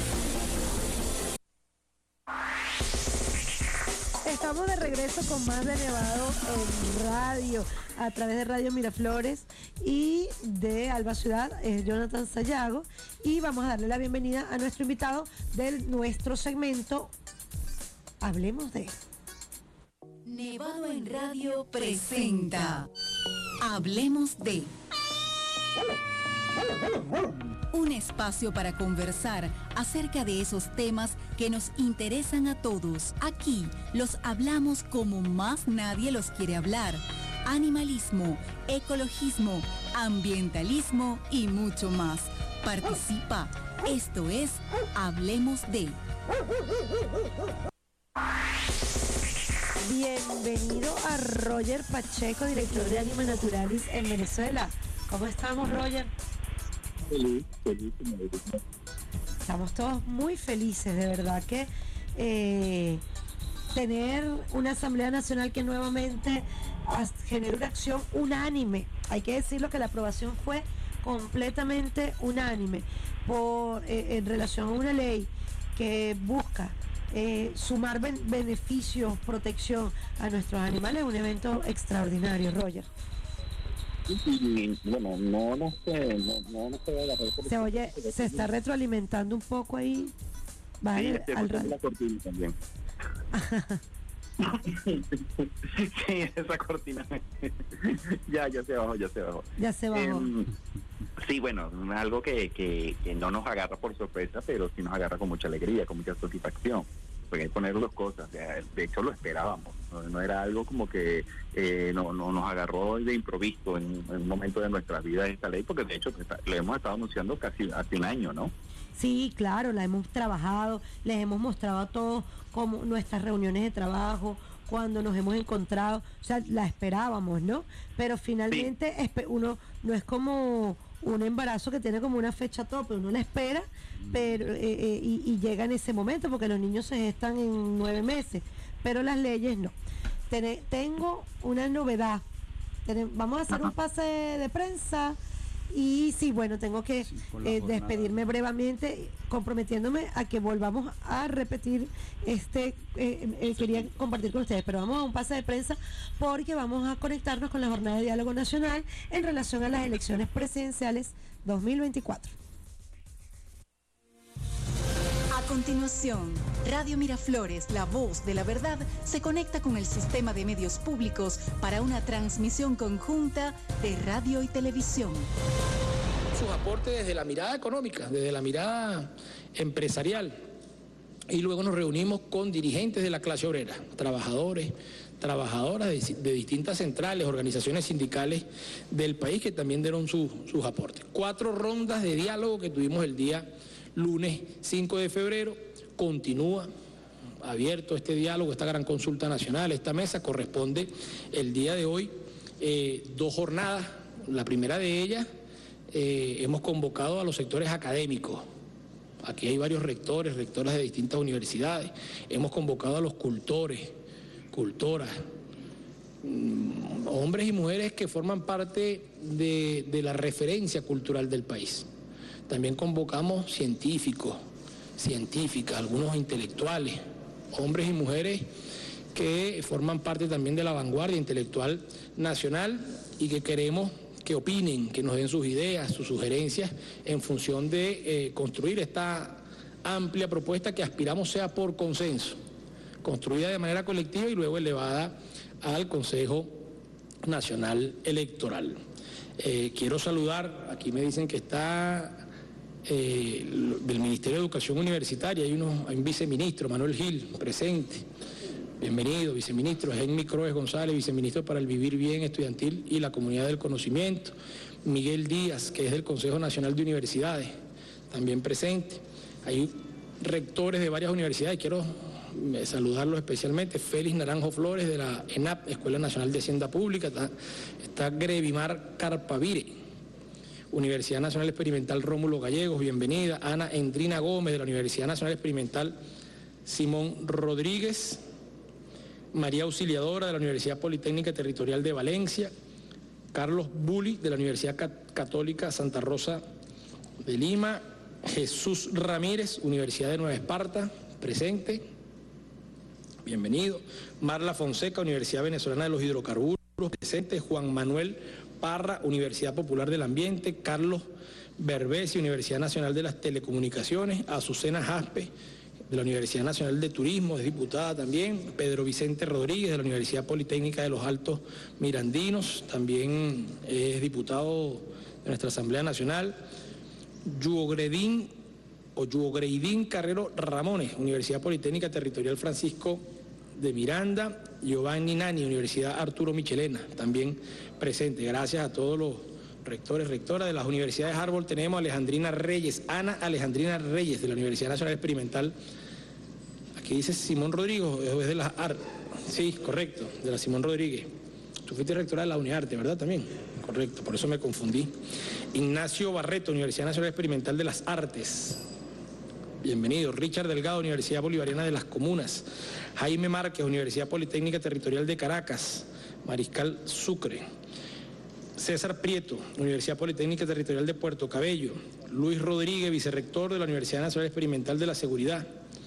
Estamos de regreso con más de Nevado en Radio, a través de Radio Miraflores y de Alba Ciudad, Jonathan Sayago. Y vamos a darle la bienvenida a nuestro invitado de nuestro segmento Hablemos de... Nevado en Radio presenta Hablemos de... Un espacio para conversar acerca de esos temas que nos interesan a todos. Aquí los hablamos como más nadie los quiere hablar. Animalismo, ecologismo, ambientalismo y mucho más. Participa. Esto es Hablemos de... Bienvenido a Roger Pacheco, director de Anima Naturalis en Venezuela. ¿Cómo estamos, Roger? Feliz. Estamos todos muy felices, de verdad que tener una Asamblea Nacional que nuevamente genera una acción unánime. Hay que decirlo que la aprobación fue completamente unánime en relación a una ley que busca sumar beneficios, protección a nuestros animales. Un evento extraordinario, Roger. Bueno, no sé Se está retroalimentando un poco ahí. Vale, sí, al la cortina también. Sí, esa cortina. ya se bajó. Ya se bajó. Sí, bueno, algo que no nos agarra por sorpresa, pero sí nos agarra con mucha alegría, con mucha satisfacción. Porque hay que poner dos cosas. De hecho, lo esperábamos. No era algo como que no nos agarró de improviso en un momento de nuestra vida esta ley, porque de hecho lo hemos estado anunciando casi hace un año, ¿no? Sí, claro, la hemos trabajado, les hemos mostrado a todos como nuestras reuniones de trabajo, cuando nos hemos encontrado, o sea, la esperábamos, ¿no? Pero finalmente uno no es como un embarazo que tiene como una fecha tope, uno la espera, pero y llega en ese momento, porque los niños se gestan en 9 meses, pero las leyes no. Tengo una novedad. Vamos a hacer un pase de prensa. Y sí, bueno, tengo que despedirme brevemente, comprometiéndome a que volvamos a repetir quería compartir con ustedes, pero vamos a un pase de prensa porque vamos a conectarnos con la Jornada de Diálogo Nacional en relación a las elecciones presidenciales 2024. A continuación, Radio Miraflores, la voz de la verdad, se conecta con el sistema de medios públicos para una transmisión conjunta de radio y televisión. Sus aportes desde la mirada económica, desde la mirada empresarial. Y luego nos reunimos con dirigentes de la clase obrera, trabajadores, trabajadoras de distintas centrales, organizaciones sindicales del país que también dieron sus aportes. 4 rondas de diálogo que tuvimos el día lunes 5 de febrero, continúa abierto este diálogo, esta gran consulta nacional. Esta mesa corresponde el día de hoy 2 jornadas. La primera de ellas hemos convocado a los sectores académicos. Aquí hay varios rectores, rectoras de distintas universidades. Hemos convocado a los cultores, cultoras, hombres y mujeres que forman parte de la referencia cultural del país. También convocamos científicos, científicas, algunos intelectuales, hombres y mujeres que forman parte también de la vanguardia intelectual nacional y que queremos que opinen, que nos den sus ideas, sus sugerencias en función de construir esta amplia propuesta que aspiramos sea por consenso, construida de manera colectiva y luego elevada al Consejo Nacional Electoral. Quiero saludar, aquí me dicen que está del Ministerio de Educación Universitaria. Hay un viceministro, Manuel Gil, presente. Bienvenido, viceministro. Jaime Croes González, viceministro para el Vivir Bien Estudiantil y la Comunidad del Conocimiento. Miguel Díaz, que es del Consejo Nacional de Universidades, también presente. Hay rectores de varias universidades, quiero saludarlos especialmente. Félix Naranjo Flores de la ENAP, Escuela Nacional de Hacienda Pública. Está Grevimar Carpavire, Universidad Nacional Experimental Rómulo Gallegos, bienvenida. Ana Endrina Gómez de la Universidad Nacional Experimental Simón Rodríguez. María Auxiliadora de la Universidad Politécnica Territorial de Valencia. Carlos Bulli de la Universidad Católica Santa Rosa de Lima. Jesús Ramírez, Universidad de Nueva Esparta, presente. Bienvenido. Marla Fonseca, Universidad Venezolana de los Hidrocarburos, presente. Juan Manuel Parra, Universidad Popular del Ambiente. Carlos Berbesi, Universidad Nacional de las Telecomunicaciones. Azucena Jaspe, de la Universidad Nacional de Turismo, es diputada también. Pedro Vicente Rodríguez, de la Universidad Politécnica de los Altos Mirandinos, también es diputado de nuestra Asamblea Nacional. Yuogreidín Carrero Ramones, Universidad Politécnica Territorial Francisco de Miranda. Giovanni Nani, Universidad Arturo Michelena, también presente. Gracias a todos los rectores, rectoras de las universidades Árbol. Tenemos a Alejandrina Reyes, Ana Alejandrina Reyes, de la Universidad Nacional Experimental. Aquí dice Simón Rodríguez, es de las sí, correcto, de la Simón Rodríguez. Tú fuiste rectora de la UNIARTE, ¿verdad? También, correcto, por eso me confundí. Ignacio Barreto, Universidad Nacional Experimental de las Artes. Bienvenido. Richard Delgado, Universidad Bolivariana de las Comunas. Jaime Márquez, Universidad Politécnica Territorial de Caracas, Mariscal Sucre. César Prieto, Universidad Politécnica Territorial de Puerto Cabello. Luis Rodríguez, vicerrector de la Universidad Nacional Experimental de la Seguridad.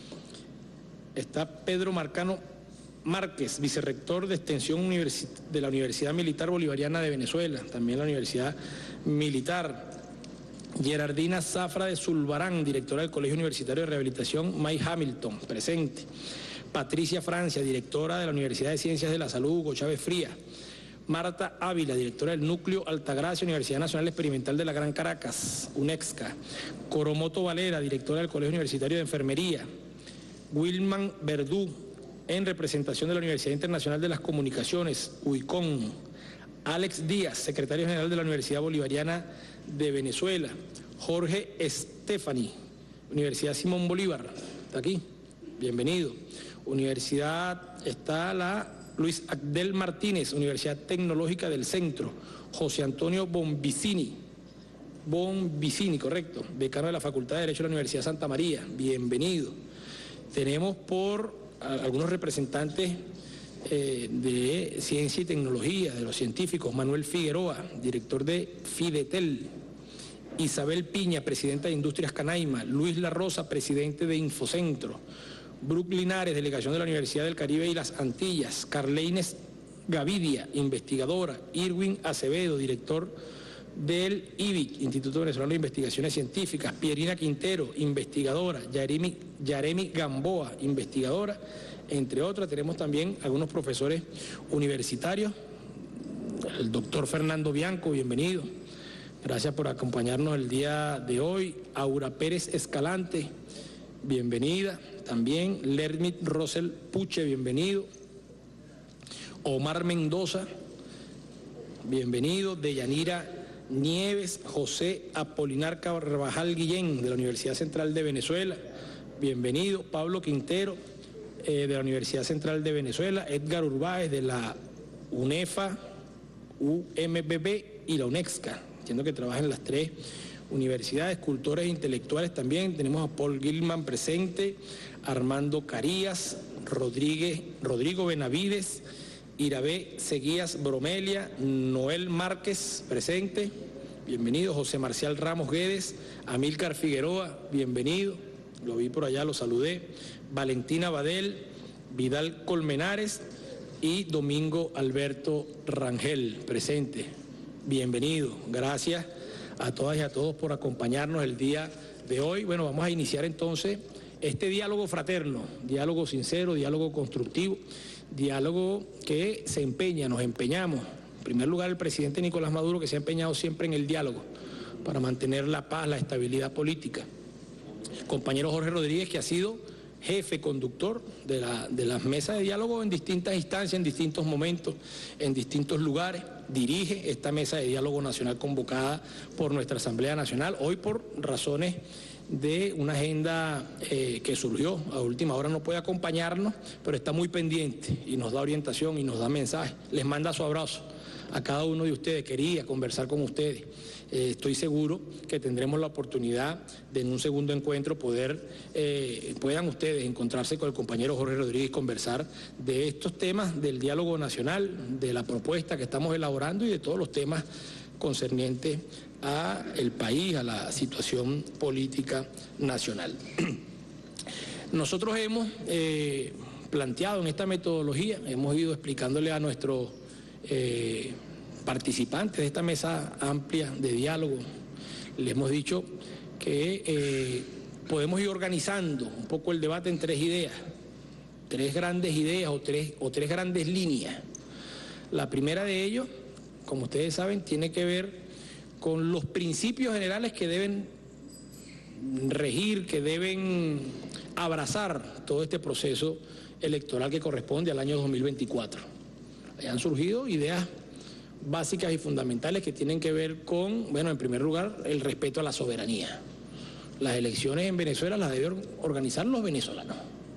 Está Pedro Marcano Márquez, vicerrector de Extensión de la Universidad Militar Bolivariana de Venezuela, también la Universidad Militar. Gerardina Zafra de Zulbarán, directora del Colegio Universitario de Rehabilitación May Hamilton, presente. Patricia Francia, directora de la Universidad de Ciencias de la Salud Hugo Chávez Frías. Marta Ávila, directora del Núcleo Altagracia, Universidad Nacional Experimental de la Gran Caracas, UNEXCA. Coromoto Valera, directora del Colegio Universitario de Enfermería. Wilman Verdú, en representación de la Universidad Internacional de las Comunicaciones, UICON. Alex Díaz, secretario general de la Universidad Bolivariana de Venezuela. Jorge Estefani, Universidad Simón Bolívar, está aquí, bienvenido. Universidad, está la Luis Abdel Martínez, Universidad Tecnológica del Centro. José Antonio Bonvicini, correcto, decano de la Facultad de Derecho de la Universidad Santa María, bienvenido. Tenemos por algunos representantes de Ciencia y Tecnología, de los científicos. Manuel Figueroa, director de Fidetel. Isabel Piña, presidenta de Industrias Canaima. Luis La Rosa, presidente de Infocentro. Brooke Linares, delegación de la Universidad del Caribe y las Antillas. Carleines Gavidia, investigadora. Irwin Acevedo, director del IBIC, Instituto Venezolano de Investigaciones Científicas. Pierina Quintero, investigadora. Yaremi Gamboa, investigadora. Entre otras, tenemos también algunos profesores universitarios. El doctor Fernando Bianco, bienvenido. Gracias por acompañarnos el día de hoy. Aura Pérez Escalante, bienvenida. También Lermit Rosel Puche, bienvenido. Omar Mendoza, bienvenido. Deyanira Nieves, José Apolinar Carvajal Guillén, de la Universidad Central de Venezuela, bienvenido. Pablo Quintero, de la Universidad Central de Venezuela. Edgar Urbáez, de la UNEFA, UMBB y la UNEXCA. Entiendo que trabaja en las tres universidades. Cultores e intelectuales también. Tenemos a Paul Gilman presente, Armando Carías, Rodrigo Benavides, Irabé Seguías Bromelia, Noel Márquez presente, bienvenido. José Marcial Ramos Guedes, Amílcar Figueroa, bienvenido. Lo vi por allá, lo saludé. Valentina Badel, Vidal Colmenares y Domingo Alberto Rangel, presente. Bienvenido. Gracias a todas y a todos por acompañarnos el día de hoy. Bueno, vamos a iniciar entonces este diálogo fraterno, diálogo sincero, diálogo constructivo, diálogo que nos empeñamos. En primer lugar, el presidente Nicolás Maduro, que se ha empeñado siempre en el diálogo para mantener la paz, la estabilidad política. El compañero Jorge Rodríguez, que ha sido jefe conductor de las mesas de diálogo en distintas instancias, en distintos momentos, en distintos lugares, dirige esta mesa de diálogo nacional convocada por nuestra Asamblea Nacional, hoy por razones de una agenda que surgió a última hora no puede acompañarnos, pero está muy pendiente y nos da orientación y nos da mensajes. Les manda su abrazo a cada uno de ustedes, quería conversar con ustedes. Estoy seguro que tendremos la oportunidad de en un segundo encuentro puedan ustedes encontrarse con el compañero Jorge Rodríguez y conversar de estos temas del diálogo nacional, de la propuesta que estamos elaborando y de todos los temas concernientes al país, a la situación política nacional. Nosotros hemos planteado en esta metodología, hemos ido explicándole a nuestros participantes de esta mesa amplia de diálogo, les hemos dicho que podemos ir organizando un poco el debate en tres grandes ideas o tres grandes líneas. La primera de ellos, como ustedes saben, tiene que ver con los principios generales que deben regir, que deben abrazar todo este proceso electoral que corresponde al año 2024. Han surgido ideas básicas y fundamentales que tienen que ver con, bueno, en primer lugar, el respeto a la soberanía. Las elecciones en Venezuela las deben organizar los venezolanos.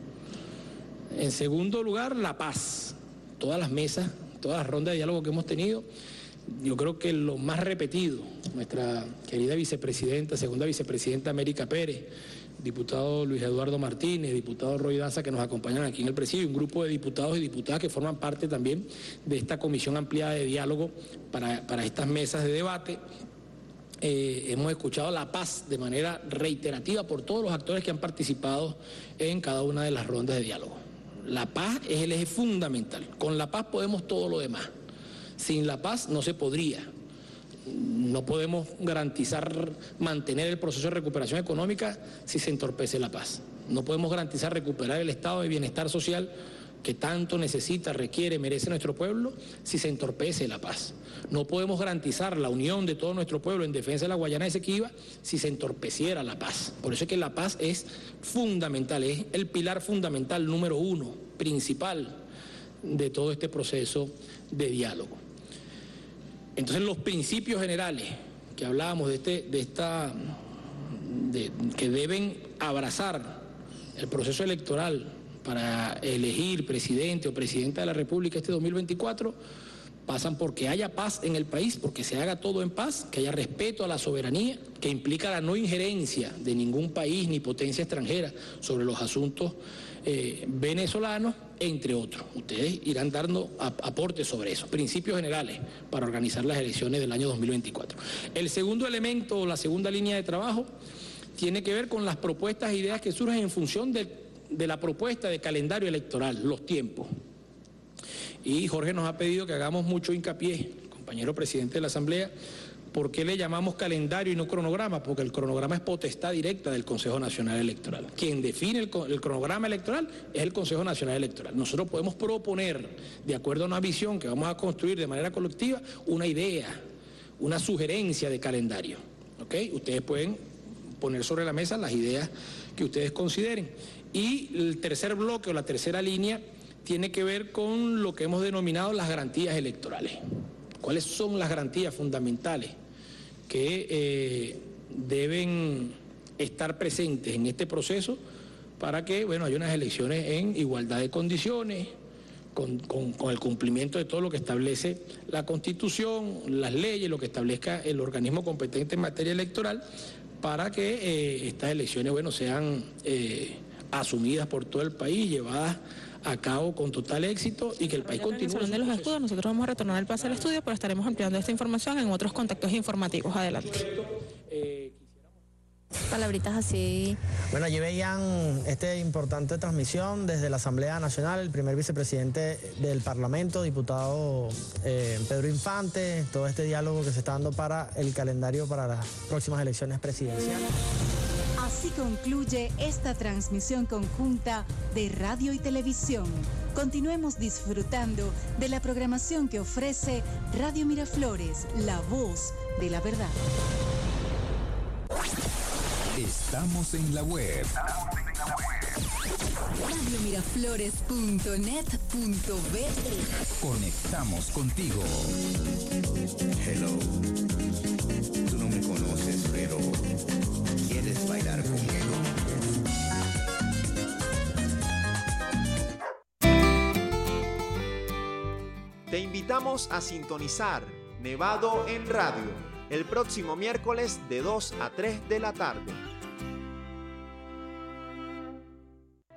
En segundo lugar, la paz. Todas las mesas, todas las rondas de diálogo que hemos tenido, yo creo que lo más repetido, nuestra querida vicepresidenta, segunda vicepresidenta América Pérez, diputado Luis Eduardo Martínez, diputado Roy Daza, que nos acompañan aquí en el presidio, un grupo de diputados y diputadas que forman parte también de esta comisión ampliada de diálogo para estas mesas de debate. Hemos escuchado la paz de manera reiterativa por todos los actores que han participado en cada una de las rondas de diálogo. La paz es el eje fundamental. Con la paz podemos todo lo demás. Sin la paz no se podría. No podemos garantizar mantener el proceso de recuperación económica si se entorpece la paz. No podemos garantizar recuperar el estado de bienestar social que tanto necesita, requiere, merece nuestro pueblo si se entorpece la paz. No podemos garantizar la unión de todo nuestro pueblo en defensa de la Guayana Esequiba si se entorpeciera la paz. Por eso es que la paz es fundamental, es el pilar fundamental número uno, principal de todo este proceso de diálogo. Entonces los principios generales que hablábamos que deben abrazar el proceso electoral para elegir presidente o presidenta de la República este 2024 pasan porque haya paz en el país, porque se haga todo en paz, que haya respeto a la soberanía, que implica la no injerencia de ningún país ni potencia extranjera sobre los asuntos venezolanos, entre otros. Ustedes irán dando aportes sobre eso, principios generales para organizar las elecciones del año 2024. El segundo elemento o la segunda línea de trabajo tiene que ver con las propuestas e ideas que surgen en función de la propuesta de calendario electoral, los tiempos. Y Jorge nos ha pedido que hagamos mucho hincapié, compañero presidente de la Asamblea, ¿por qué le llamamos calendario y no cronograma? Porque el cronograma es potestad directa del Consejo Nacional Electoral. Quien define el cronograma electoral es el Consejo Nacional Electoral. Nosotros podemos proponer, de acuerdo a una visión que vamos a construir de manera colectiva, una idea, una sugerencia de calendario. ¿Ok? Ustedes pueden poner sobre la mesa las ideas que ustedes consideren. Y el tercer bloque o la tercera línea tiene que ver con lo que hemos denominado las garantías electorales. ¿Cuáles son las garantías fundamentales que deben estar presentes en este proceso para que, bueno, haya unas elecciones en igualdad de condiciones, con el cumplimiento de todo lo que establece la Constitución, las leyes, lo que establezca el organismo competente en materia electoral, para que estas elecciones, bueno, sean asumidas por todo el país, llevadas a cabo con total éxito y que el país continúe. De los escudos, nosotros vamos a retornar al pase del estudio, pero estaremos ampliando esta información en otros contactos informativos. Adelante. Palabritas así. Bueno, allí veían esta importante transmisión desde la Asamblea Nacional, el primer vicepresidente del Parlamento, diputado Pedro Infante, todo este diálogo que se está dando para el calendario para las próximas elecciones presidenciales. Así concluye esta transmisión conjunta de radio y televisión. Continuemos disfrutando de la programación que ofrece Radio Miraflores, la voz de la verdad. Estamos en la web. radiomiraflores.net.be. Conectamos contigo. Hello. Tú no me conoces, pero ¿quieres bailar conmigo? Te invitamos a sintonizar Nevado en Radio el próximo miércoles de 2 a 3 de la tarde.